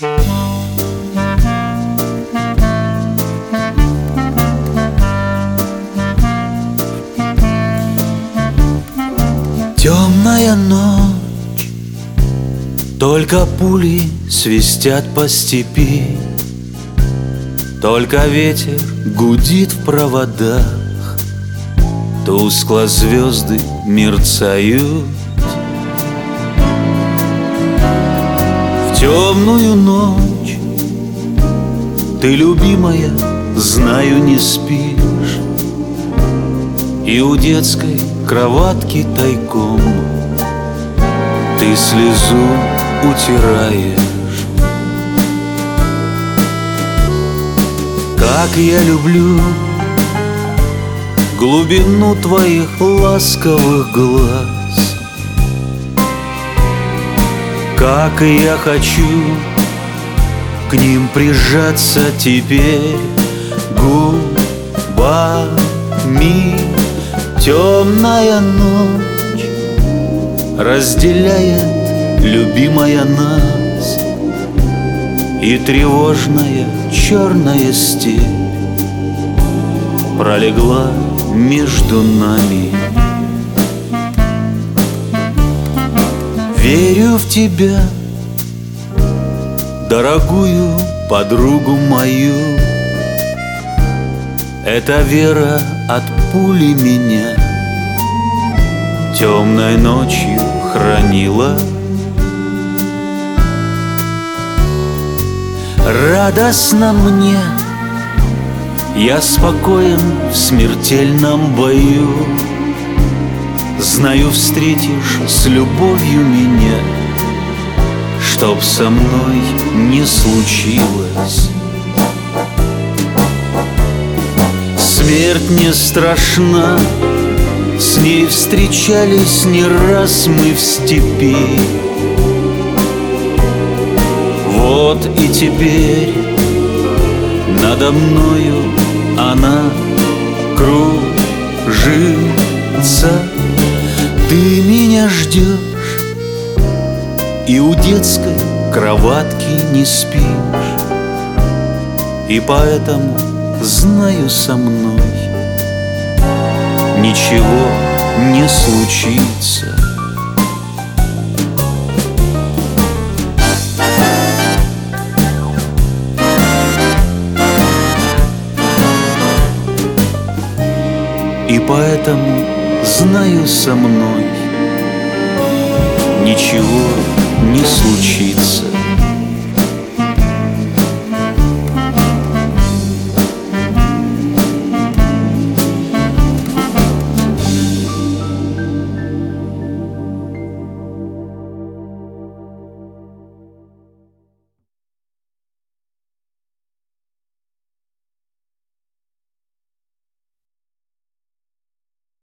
Темная ночь, только пули свистят по степи, только ветер гудит в проводах, тускло звезды мерцают. В темную ночь ты, любимая, знаю, не спишь, и у детской кроватки тайком ты слезу утираешь. Как я люблю глубину твоих ласковых глаз, как я хочу к ним прижаться теперь губами. Темная ночь разделяет, любимая, нас, и тревожная черная степь пролегла между нами. Верю в тебя, дорогую подругу мою. Эта вера от пули меня темной ночью хранила. Радостно мне, я спокоен в смертельном бою. Знаю, встретишь с любовью меня, чтоб со мной не случилось. Смерть не страшна, с ней встречались не раз мы в степи. Вот и теперь надо мною она кружится. Ты меня ждешь и у детской кроватки не спишь, и поэтому, знаю, со мной ничего не случится. И поэтому, знаю, со мной ничего не случится.